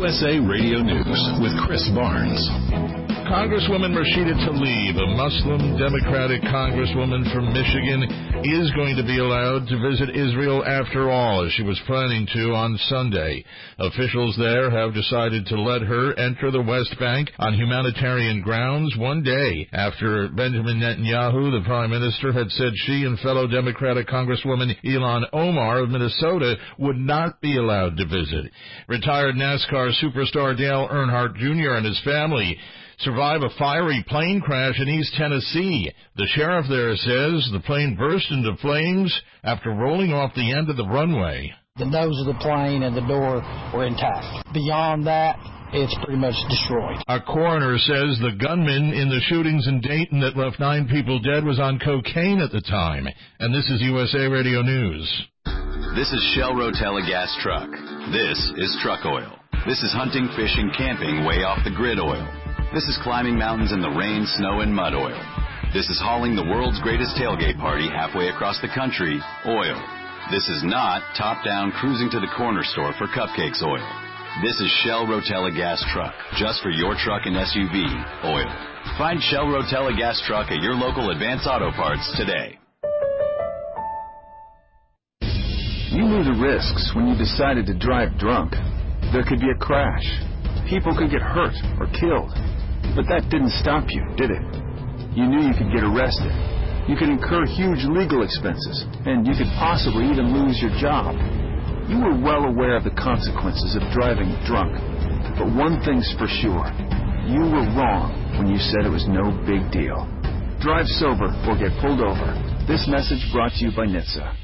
USA Radio News with Chris Barnes. Congresswoman Rashida Tlaib, a Muslim Democratic congresswoman from Michigan, is going to be allowed to visit Israel after all, as she was planning to on Sunday. Officials there have decided to let her enter the West Bank on humanitarian grounds 1 day after Benjamin Netanyahu, the prime minister, had said she and fellow Democratic Congresswoman Ilhan Omar of Minnesota would not be allowed to visit. Retired NASCAR superstar Dale Earnhardt Jr. and his family survive a fiery plane crash in East Tennessee. The sheriff there says the plane burst into flames after rolling off the end of the runway. The nose of the plane and the door were intact. Beyond that, it's pretty much destroyed. A coroner says the gunman in the shootings in Dayton that left 9 people dead was on cocaine at the time. And this is USA Radio News. This is Shell Rotella gas truck. This is truck oil. This is hunting, fishing, camping way off the grid oil. This is climbing mountains in the rain, snow, and mud oil. This is hauling the world's greatest tailgate party halfway across the country, oil. This is not top-down cruising to the corner store for cupcakes oil. This is Shell Rotella gas truck, just for your truck and SUV, oil. Find Shell Rotella gas truck at your local Advance Auto Parts today. You knew the risks when you decided to drive drunk. There could be a crash. People could get hurt or killed. But that didn't stop you, did it? You knew you could get arrested. You could incur huge legal expenses, and you could possibly even lose your job. You were well aware of the consequences of driving drunk. But one thing's for sure. You were wrong when you said it was no big deal. Drive sober or get pulled over. This message brought to you by NHTSA.